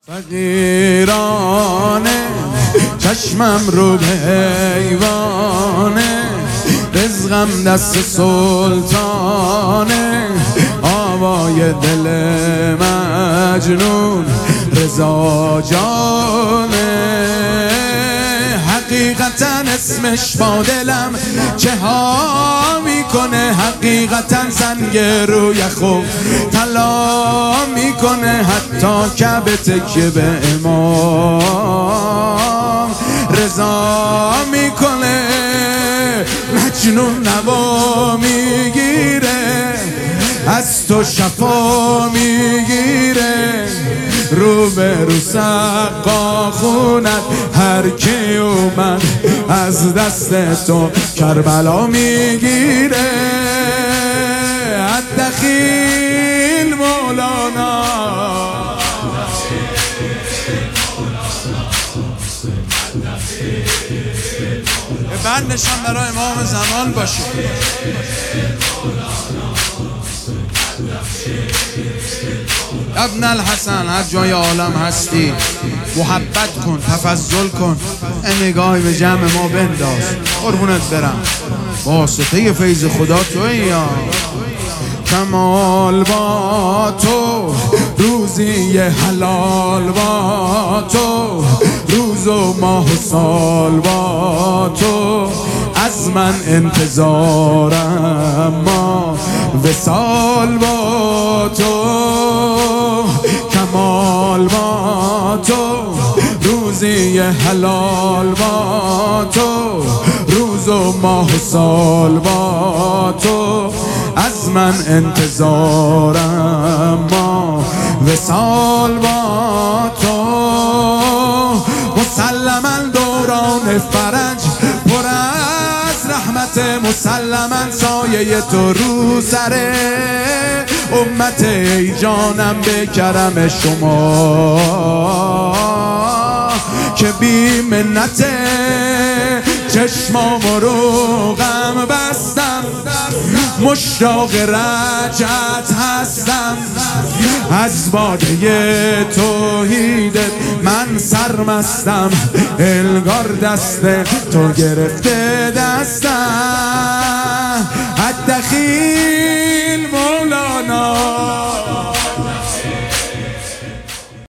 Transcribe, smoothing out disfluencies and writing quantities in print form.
فقیرانه چشمم رو به ایوانه، رزقم دست سلطانه، آوای دل مجنون رضا جانه. حقیقتا اسمش با دلم چه ها میکنه، حقیقتا سنگ رو یخو طلا میکنه، حتی کعبه تکیه به امام رضا میکنه. مجنون نوا میگیره، از تو شفا میگیره، رو به رو سقا خونت هر کی اومد از دست تو کربلا میگیره. الدخیل مولانا، بند نشان برای امام زمان باشه. ابن الحسن، هر جای عالم هستی محبت کن، تفضل کن، نگاهی به جمع ما بنداز. قربونت برم، واسطه فیض خدا تویی یا کمال با تو، روزی حلال با تو، روز و ماه و سال با تو، از من انتظارم ما وصال با تو. کمال با تو، روزی حلال با تو، روز و ماه و سال با تو، از من انتظارم ما وصال با تو. مسلماً دوران فرج پر از رحمت، مسلماً سایه تو رو سره امت. ای جانم به کرم شما که بی منته، چشمام رو غم بستم، مشتاق رجعت هستم، از باده توحیدت من سرمستم، انگار دست تو گرفته دستم. الدخیل مولانا.